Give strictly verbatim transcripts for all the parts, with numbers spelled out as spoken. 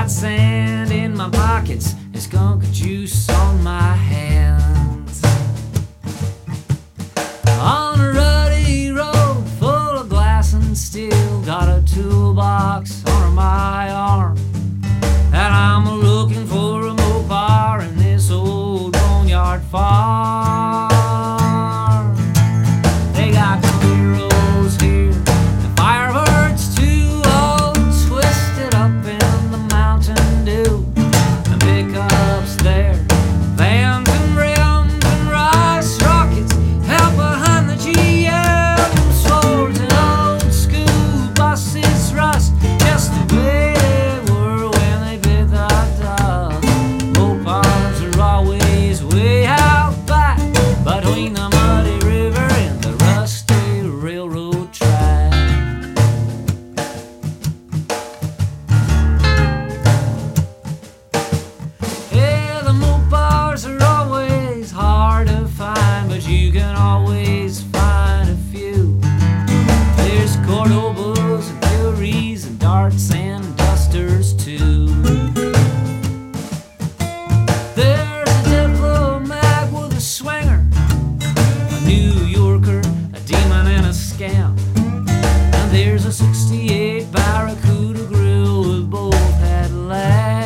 got sand in my pockets and skunk juice on my hands. On a ruddy road full of glass and steel, got a toolbox under my arm, and I'm looking for a Mopar in this old boneyard farm. They got squirrels here and firebirds too, all twisted up in the Mountain Dew, and pickups there, vans and rims and rice rockets out behind the G M, swords and old school buses rust just the way they were when they bit the dust. Mopars are always way out back between the muddy river and the rusty railroad track. Yeah, the Mopars are always hard to find, but you can always find a few. There's Cordobas and Furies and Darts and Dusters too. There's a diplomat with a swinger, a New Yorker, a demon and a scamp, and there's a sixty-eight Barracuda grill with both headlamps.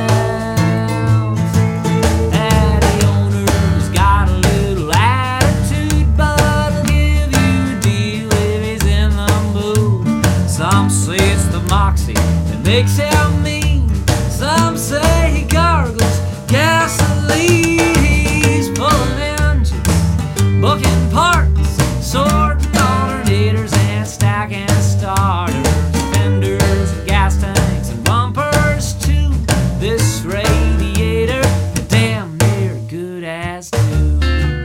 And the owner's got a little attitude, but he'll give you a deal if he's in the mood. Some say it's the moxie that makes him mean, some say he gargles gasoline. He's pulling engines, booking parts, sorting alternators and stacking starters, fenders and gas tanks and bumpers too. This radiator damn near good as new.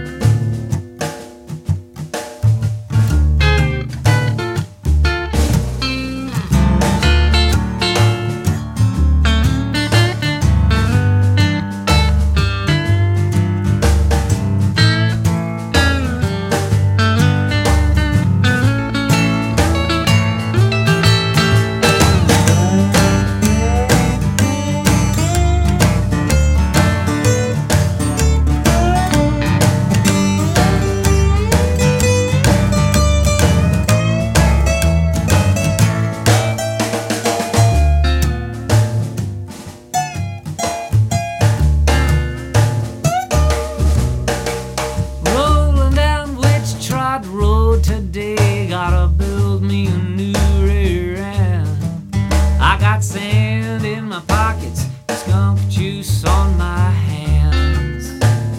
Rolling down Witch Trot Road today, gotta build me a new rear end. I got sand in my pockets, skunk juice on my hands.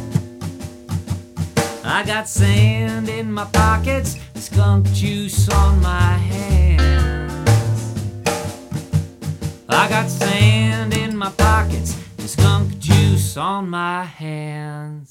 I got sand in my pockets, skunk juice on my hands. I got sand in my pockets and skunk juice on my hands.